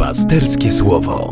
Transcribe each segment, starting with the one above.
Pasterskie Słowo.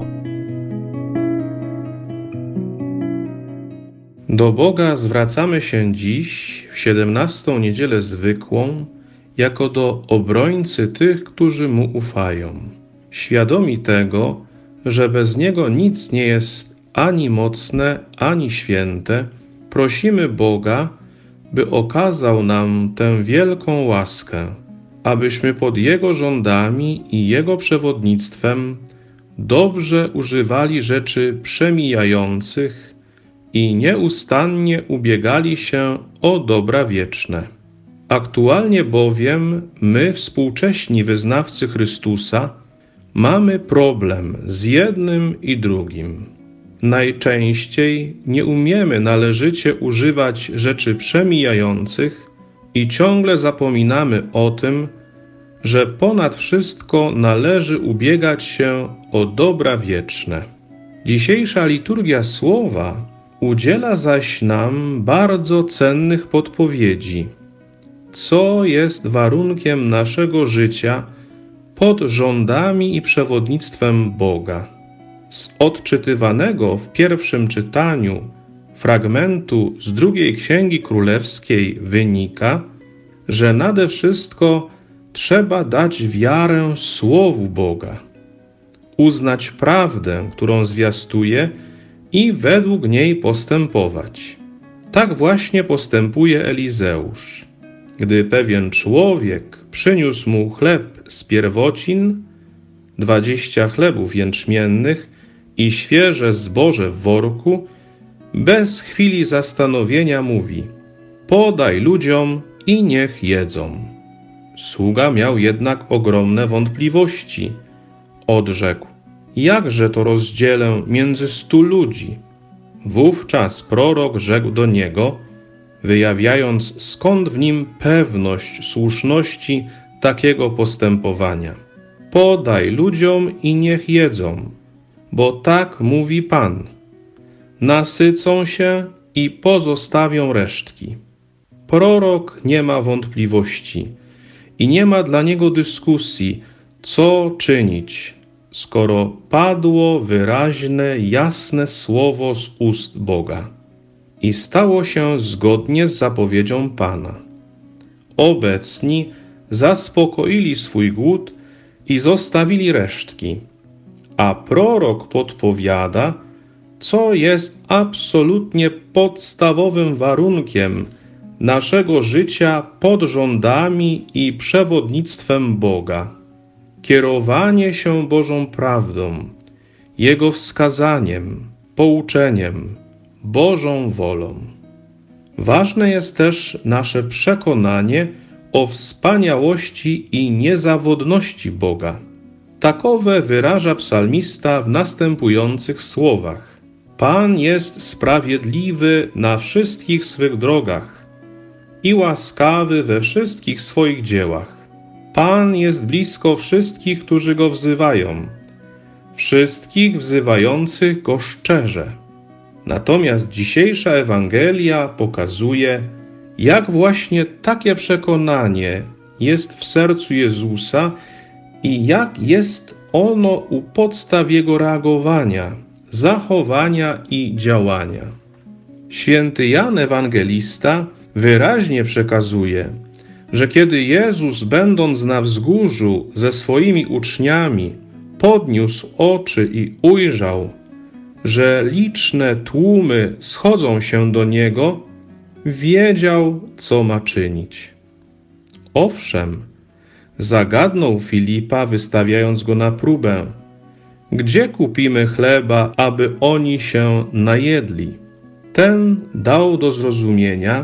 Do Boga zwracamy się dziś, w 17. niedzielę zwykłą, jako do obrońcy tych, którzy Mu ufają. Świadomi tego, że bez Niego nic nie jest ani mocne, ani święte, prosimy Boga, by okazał nam tę wielką łaskę, abyśmy pod Jego rządami i Jego przewodnictwem dobrze używali rzeczy przemijających i nieustannie ubiegali się o dobra wieczne. Aktualnie bowiem my, współcześni wyznawcy Chrystusa, mamy problem z jednym i drugim. Najczęściej nie umiemy należycie używać rzeczy przemijających i ciągle zapominamy o tym, że ponad wszystko należy ubiegać się o dobra wieczne. Dzisiejsza liturgia słowa udziela zaś nam bardzo cennych podpowiedzi, co jest warunkiem naszego życia pod rządami i przewodnictwem Boga. Z odczytywanego w pierwszym czytaniu fragmentu z drugiej Księgi Królewskiej wynika, że nade wszystko trzeba dać wiarę Słowu Boga, uznać prawdę, którą zwiastuje i według niej postępować. Tak właśnie postępuje Elizeusz. Gdy pewien człowiek przyniósł mu chleb z pierwocin, 20 chlebów jęczmiennych i świeże zboże w worku, bez chwili zastanowienia mówi: podaj ludziom i niech jedzą. Sługa miał jednak ogromne wątpliwości. Odrzekł: jakże to rozdzielę między 100 ludzi? Wówczas prorok rzekł do niego, wyjawiając skąd w nim pewność słuszności takiego postępowania: podaj ludziom i niech jedzą, bo tak mówi Pan. Nasycą się i pozostawią resztki. Prorok nie ma wątpliwości i nie ma dla niego dyskusji, co czynić, skoro padło wyraźne, jasne słowo z ust Boga. I stało się zgodnie z zapowiedzią Pana. Obecni zaspokoili swój głód i zostawili resztki, a prorok podpowiada, co jest absolutnie podstawowym warunkiem naszego życia pod rządami i przewodnictwem Boga. Kierowanie się Bożą prawdą, Jego wskazaniem, pouczeniem, Bożą wolą. Ważne jest też nasze przekonanie o wspaniałości i niezawodności Boga. Takowe wyraża psalmista w następujących słowach: Pan jest sprawiedliwy na wszystkich swych drogach i łaskawy we wszystkich swoich dziełach. Pan jest blisko wszystkich, którzy Go wzywają, wszystkich wzywających Go szczerze. Natomiast dzisiejsza Ewangelia pokazuje, jak właśnie takie przekonanie jest w sercu Jezusa i jak jest ono u podstaw Jego reagowania, zachowania i działania. Święty Jan Ewangelista wyraźnie przekazuje, że kiedy Jezus, będąc na wzgórzu ze swoimi uczniami, podniósł oczy i ujrzał, że liczne tłumy schodzą się do Niego, wiedział, co ma czynić. Owszem, zagadnął Filipa, wystawiając go na próbę: gdzie kupimy chleba, aby oni się najedli? Ten dał do zrozumienia,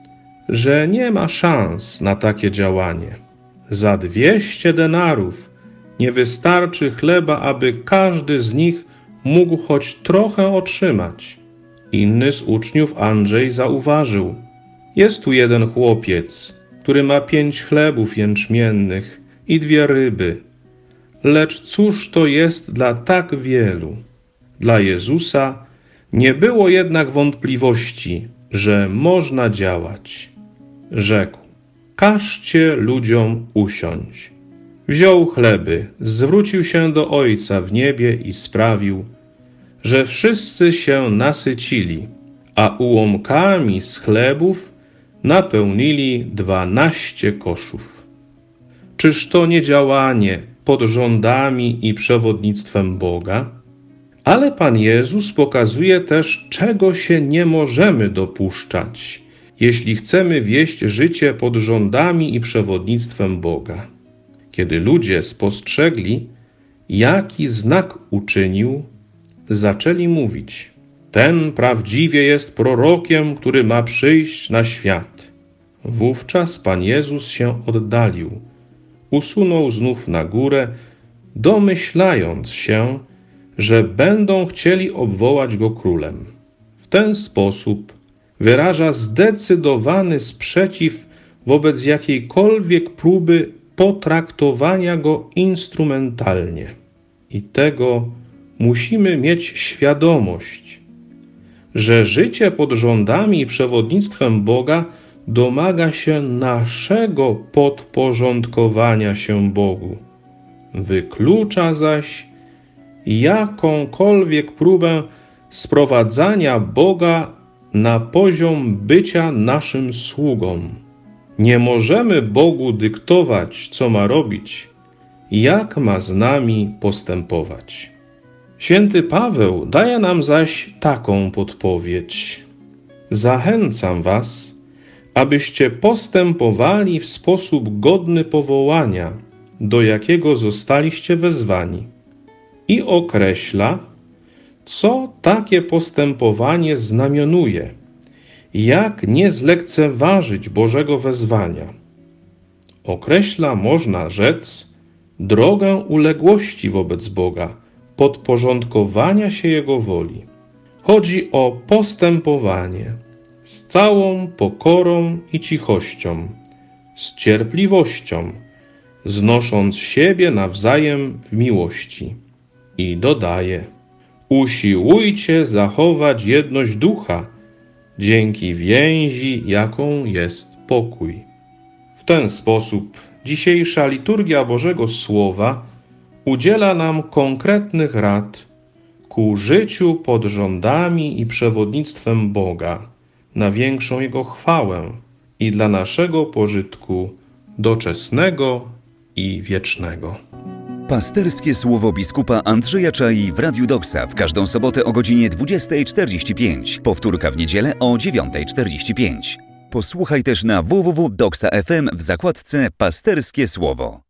że nie ma szans na takie działanie. Za 200 denarów nie wystarczy chleba, aby każdy z nich mógł choć trochę otrzymać. Inny z uczniów, Andrzej, zauważył: jest tu jeden chłopiec, który ma 5 chlebów jęczmiennych i 2 ryby. Lecz cóż to jest dla tak wielu? Dla Jezusa nie było jednak wątpliwości, że można działać. Rzekł: każcie ludziom usiąść. Wziął chleby, zwrócił się do Ojca w niebie i sprawił, że wszyscy się nasycili, a ułomkami z chlebów napełnili 12 koszów. Czyż to nie działanie pod rządami i przewodnictwem Boga? Ale Pan Jezus pokazuje też, czego się nie możemy dopuszczać, jeśli chcemy wieść życie pod rządami i przewodnictwem Boga. Kiedy ludzie spostrzegli, jaki znak uczynił, zaczęli mówić: ten prawdziwie jest prorokiem, który ma przyjść na świat. Wówczas Pan Jezus się oddalił, usunął znów na górę, domyślając się, że będą chcieli obwołać go królem. W ten sposób wyraża zdecydowany sprzeciw wobec jakiejkolwiek próby potraktowania go instrumentalnie. I tego musimy mieć świadomość, że życie pod rządami i przewodnictwem Boga domaga się naszego podporządkowania się Bogu. Wyklucza zaś jakąkolwiek próbę sprowadzania Boga na poziom bycia naszym sługą. Nie możemy Bogu dyktować, co ma robić, jak ma z nami postępować. Święty Paweł daje nam zaś taką podpowiedź. Zachęcam was, abyście postępowali w sposób godny powołania, do jakiego zostaliście wezwani. I określa, co takie postępowanie znamionuje, jak nie zlekceważyć Bożego wezwania. Określa, można rzec, drogę uległości wobec Boga, podporządkowania się Jego woli. Chodzi o postępowanie z całą pokorą i cichością, z cierpliwością, znosząc siebie nawzajem w miłości. I dodaje: usiłujcie zachować jedność ducha, dzięki więzi, jaką jest pokój. W ten sposób dzisiejsza liturgia Bożego Słowa udziela nam konkretnych rad ku życiu pod rządami i przewodnictwem Boga, na większą Jego chwałę i dla naszego pożytku doczesnego i wiecznego. Pasterskie słowo biskupa Andrzeja Czai w Radiu Doksa w każdą sobotę o godzinie 20:45. Powtórka w niedzielę o 9:45. Posłuchaj też na www.doksa.fm w zakładce Pasterskie Słowo.